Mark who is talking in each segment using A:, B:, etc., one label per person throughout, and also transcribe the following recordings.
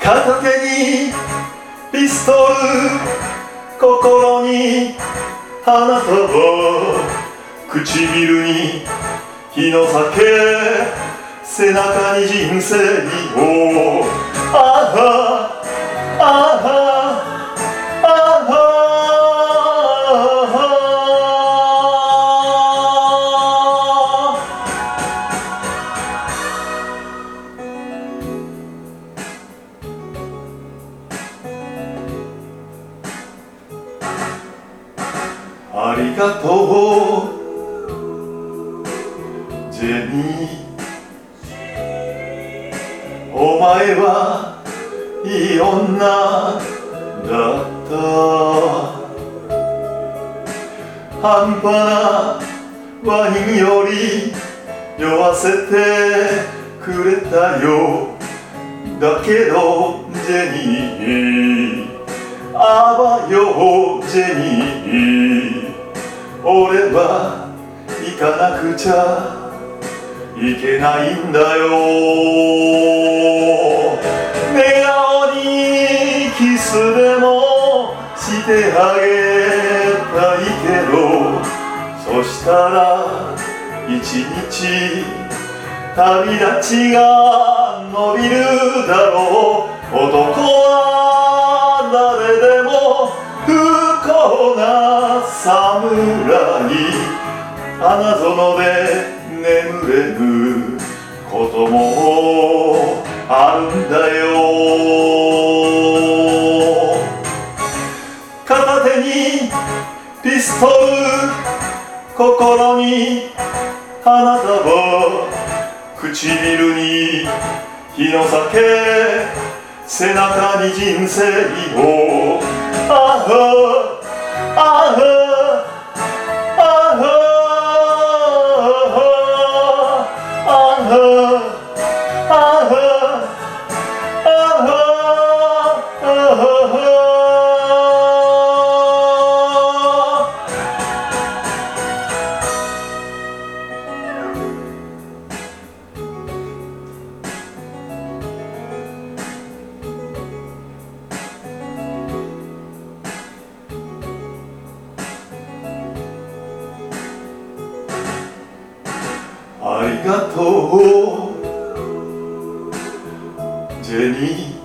A: 片手にピストル、心に花束、唇に日の酒、背中に人生を。あはあはあはありがとうジェニー、お前はいい女だった。半端なワインより酔わせてくれたよ。だけどジェニー、あばよジェニー、俺は行かなくちゃいけないんだよ。笑顔にキスでもしてあげたいけど、そしたら一日旅立ちが伸びるだろう。男は誰でも不幸な侍、花園で眠れることもあるんだよ。片手にピストル、心に花束、唇に日の酒、背中に人生を。あはあはあはありがとうジェニ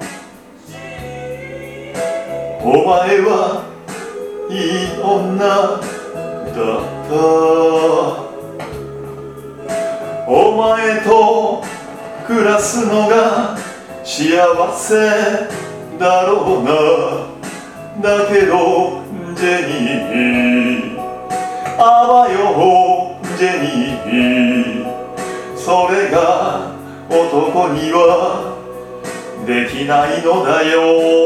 A: ー、お前はいい女だった。お前と暮らすのが幸せだろうな。だけどジェニー、あばよジェニー、それが男にはできないのだよ。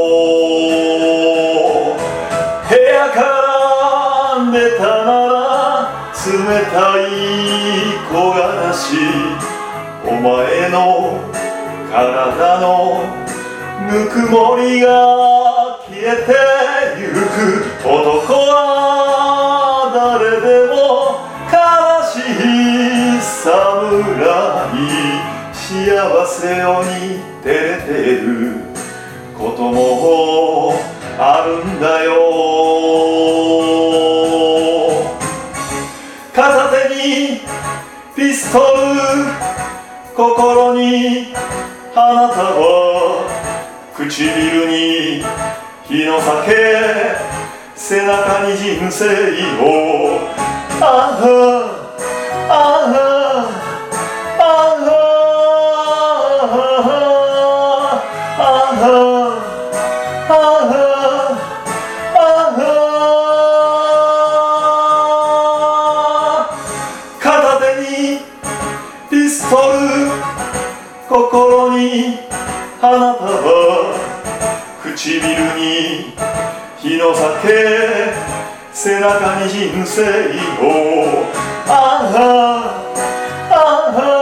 A: 部屋から出たなら冷たい木枯らし、お前の体のぬくもりが消えてゆく。男は誰でも悲しい侍、幸せをに照れてることもあるんだよ。片手にピストル、心に花束、唇に日の酒、背中に人生を。あはあはあは片手にピストル、心に花束、唇に日の酒、背中に人生を。あはあは